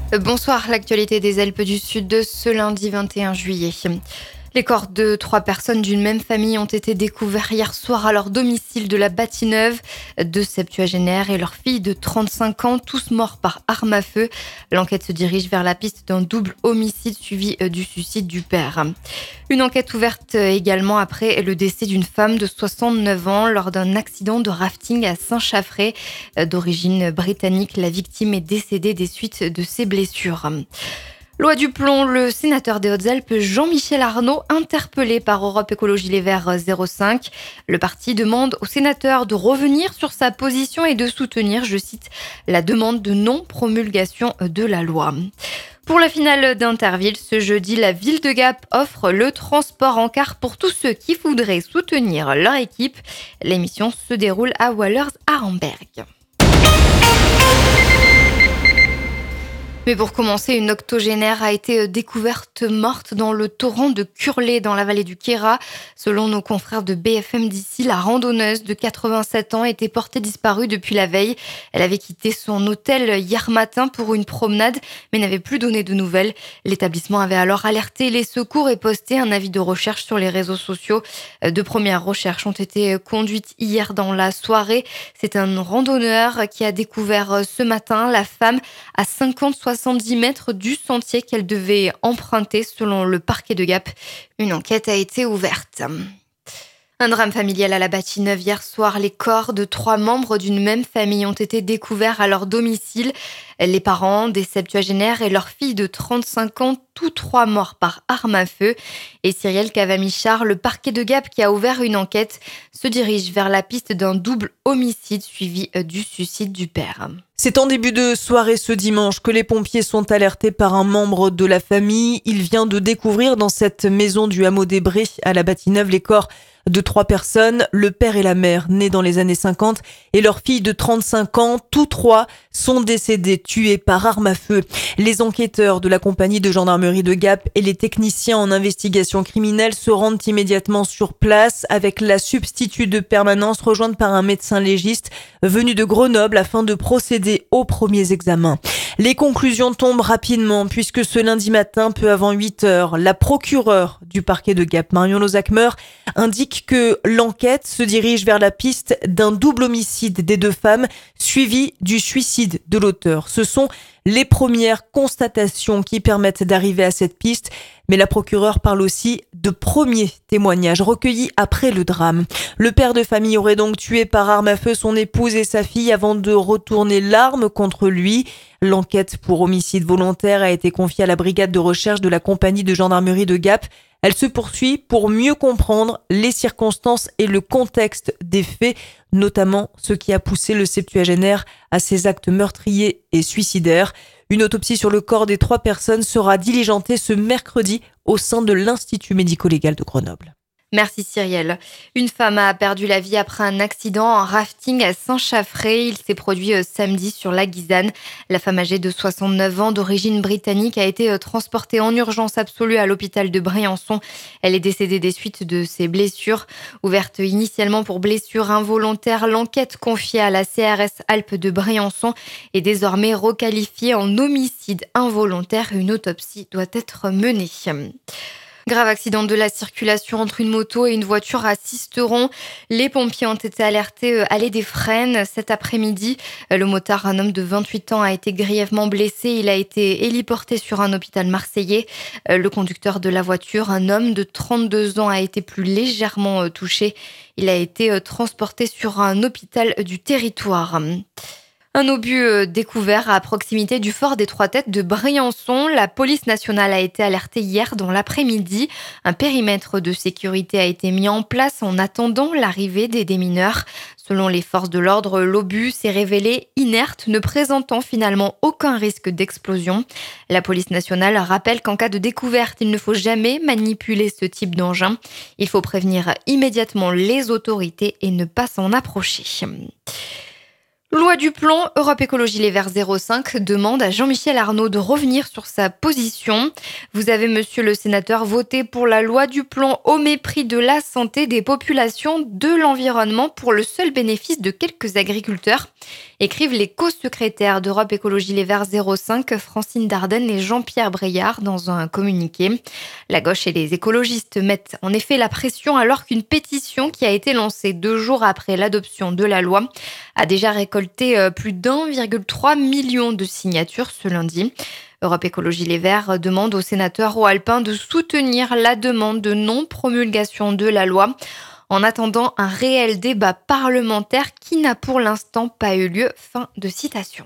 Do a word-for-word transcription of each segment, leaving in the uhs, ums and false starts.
Bonsoir, l'actualité des Alpes du Sud de ce lundi vingt et un juillet. Les corps de trois personnes d'une même famille ont été découverts hier soir à leur domicile de la Bâtie-Neuve. Deux septuagénaires et leur fille de trente-cinq ans, tous morts par arme à feu. L'enquête se dirige vers la piste d'un double homicide suivi du suicide du père. Une enquête ouverte également après le décès d'une femme de soixante-neuf ans lors d'un accident de rafting à Saint-Chaffré. D'origine britannique, la victime est décédée des suites de ses blessures. Loi du plomb, le sénateur des Hautes-Alpes Jean-Michel Arnaud, interpellé par Europe Écologie Les Verts zéro cinq. Le parti demande au sénateur de revenir sur sa position et de soutenir, je cite, la demande de non-promulgation de la loi. Pour la finale d'Interville, ce jeudi, la ville de Gap offre le transport en car pour tous ceux qui voudraient soutenir leur équipe. L'émission se déroule à Wallers-Arenberg. Mais pour commencer, une octogénaire a été découverte morte dans le torrent de Curlé, dans la vallée du Queyras. Selon nos confrères de B F M d'ici, la randonneuse de quatre-vingt-sept ans était portée disparue depuis la veille. Elle avait quitté son hôtel hier matin pour une promenade, mais n'avait plus donné de nouvelles. L'établissement avait alors alerté les secours et posté un avis de recherche sur les réseaux sociaux. De premières recherches ont été conduites hier dans la soirée. C'est un randonneur qui a découvert ce matin la femme à cinquante à soixante-dix mètres du sentier qu'elle devait emprunter selon le parquet de Gap. Une enquête a été ouverte. Un drame familial à la Bâtie-Neuve hier soir. Les corps de trois membres d'une même famille ont été découverts à leur domicile. Les parents, des septuagénaires et leur fille de trente-cinq ans, tous trois morts par arme à feu. Et Cyrielle Cavamichard, le parquet de Gap qui a ouvert une enquête, se dirige vers la piste d'un double homicide suivi du suicide du père. C'est en début de soirée ce dimanche que les pompiers sont alertés par un membre de la famille. Il vient de découvrir dans cette maison du hameau des Brés à la Bâtie-Neuve les corps de trois personnes, le père et la mère nés dans les années cinquante et leur fille de trente-cinq ans. Tous trois sont décédés, tués par arme à feu. Les enquêteurs de la compagnie de gendarmerie de Gap et les techniciens en investigation criminelle se rendent immédiatement sur place avec la substitut de permanence rejointe par un médecin légiste venu de Grenoble afin de procéder aux premiers examens. Les conclusions tombent rapidement puisque ce lundi matin, peu avant huit heures, la procureure du parquet de Gap, Marion Lozakmer, indique que l'enquête se dirige vers la piste d'un double homicide des deux femmes suivi du suicide de l'auteur. Ce sont les premières constatations qui permettent d'arriver à cette piste, mais la procureure parle aussi de premiers témoignages recueillis après le drame. Le père de famille aurait donc tué par arme à feu son épouse et sa fille avant de retourner l'arme contre lui. L'enquête pour homicide volontaire a été confiée à la brigade de recherche de la compagnie de gendarmerie de Gap. Elle se poursuit pour mieux comprendre les circonstances et le contexte des faits, notamment ce qui a poussé le septuagénaire à ses actes meurtriers et suicidaires. Une autopsie sur le corps des trois personnes sera diligentée ce mercredi au sein de l'Institut médico-légal de Grenoble. Merci Cyrielle. Une femme a perdu la vie après un accident en rafting à Saint-Chaffré. Il s'est produit samedi sur la Guisane. La femme âgée de soixante-neuf ans d'origine britannique a été transportée en urgence absolue à l'hôpital de Briançon. Elle est décédée des suites de ses blessures. Ouverte initialement pour blessures involontaires, l'enquête confiée à la C R S Alpes de Briançon est désormais requalifiée en homicide involontaire. Une autopsie doit être menée. Grave accident de la circulation entre une moto et une voiture à Sisteron. Les pompiers ont été alertés allée des Fresnes cet après-midi. Le motard, un homme de vingt-huit ans, a été grièvement blessé. Il a été héliporté sur un hôpital marseillais. Le conducteur de la voiture, un homme de trente-deux ans, a été plus légèrement touché. Il a été transporté sur un hôpital du territoire. Un obus découvert à proximité du fort des Trois Têtes de Briançon. La police nationale a été alertée hier dans l'après-midi. Un périmètre de sécurité a été mis en place en attendant l'arrivée des démineurs. Selon les forces de l'ordre, l'obus s'est révélé inerte, ne présentant finalement aucun risque d'explosion. La police nationale rappelle qu'en cas de découverte, il ne faut jamais manipuler ce type d'engin. Il faut prévenir immédiatement les autorités et ne pas s'en approcher. Loi du plan, Europe Écologie Les Verts zéro cinq demande à Jean-Michel Arnaud de revenir sur sa position. Vous avez, monsieur le sénateur, voté pour la loi du plan au mépris de la santé des populations, de l'environnement, pour le seul bénéfice de quelques agriculteurs. Écrivent les co-secrétaires d'Europe Écologie Les Verts zéro cinq, Francine Dardenne et Jean-Pierre Breillard, dans un communiqué. La gauche et les écologistes mettent en effet la pression alors qu'une pétition qui a été lancée deux jours après l'adoption de la loi a déjà récolté plus d'un virgule trois million de signatures ce lundi. Europe Écologie Les Verts demande aux sénateurs haut-alpins de soutenir la demande de non-promulgation de la loi en attendant un réel débat parlementaire qui n'a pour l'instant pas eu lieu. Fin de citation.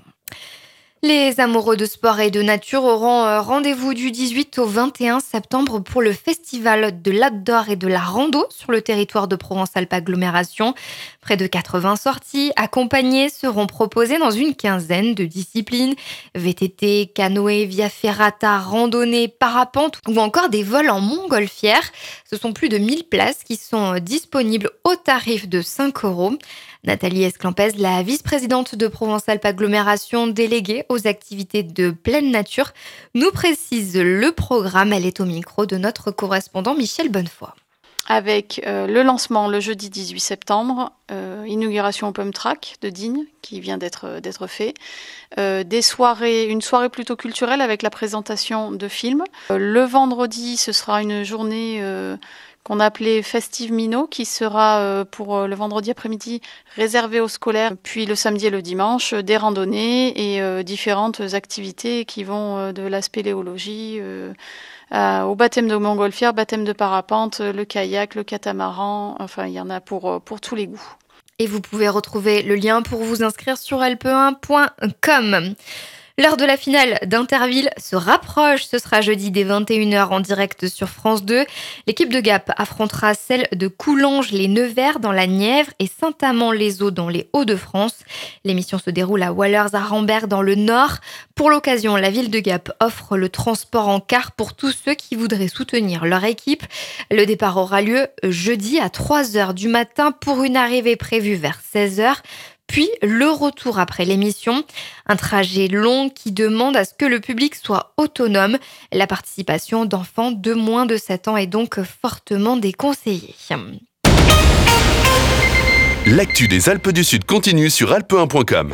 Les amoureux de sport et de nature auront rendez-vous du dix-huit au vingt et un septembre pour le festival de l'outdoor et de la rando sur le territoire de Provence-Alpes Agglomération. Près de quatre-vingts sorties accompagnées seront proposées dans une quinzaine de disciplines. V T T, canoë, via ferrata, randonnée, parapente ou encore des vols en montgolfière. Ce sont plus de mille places qui sont disponibles au tarif de cinq euros. Nathalie Esclampez, la vice-présidente de Provence-Alpes Agglomération déléguée aux activités de pleine nature, nous précise le programme. Elle est au micro de notre correspondant Michel Bonnefoy. Avec euh, le lancement le jeudi dix-huit septembre, euh, inauguration au Pump Track de Digne qui vient d'être, d'être fait, euh, des soirées, une soirée plutôt culturelle avec la présentation de films. Euh, le vendredi, ce sera une journée euh, qu'on a appelée Festive Minot, qui sera euh, pour euh, le vendredi après-midi réservée aux scolaires. Puis le samedi et le dimanche, des randonnées et euh, différentes activités qui vont euh, de la spéléologie euh, à, au baptême de montgolfière, baptême de parapente, le kayak, le catamaran. Enfin, il y en a pour, pour tous les goûts. Et vous pouvez retrouver le lien pour vous inscrire sur alpe un point com. L'heure de la finale d'Interville se rapproche. Ce sera jeudi dès vingt et une heures en direct sur France deux. L'équipe de Gap affrontera celle de Coulanges-les-Nevers dans la Nièvre et Saint-Amand-les-Eaux dans les Hauts-de-France. L'émission se déroule à Wallers-à-Rambert dans le Nord. Pour l'occasion, la ville de Gap offre le transport en car pour tous ceux qui voudraient soutenir leur équipe. Le départ aura lieu jeudi à trois heures du matin pour une arrivée prévue vers seize heures. Puis le retour après l'émission, un trajet long qui demande à ce que le public soit autonome. La participation d'enfants de moins de sept ans est donc fortement déconseillée. L'actu des Alpes du Sud continue sur alpe un point com.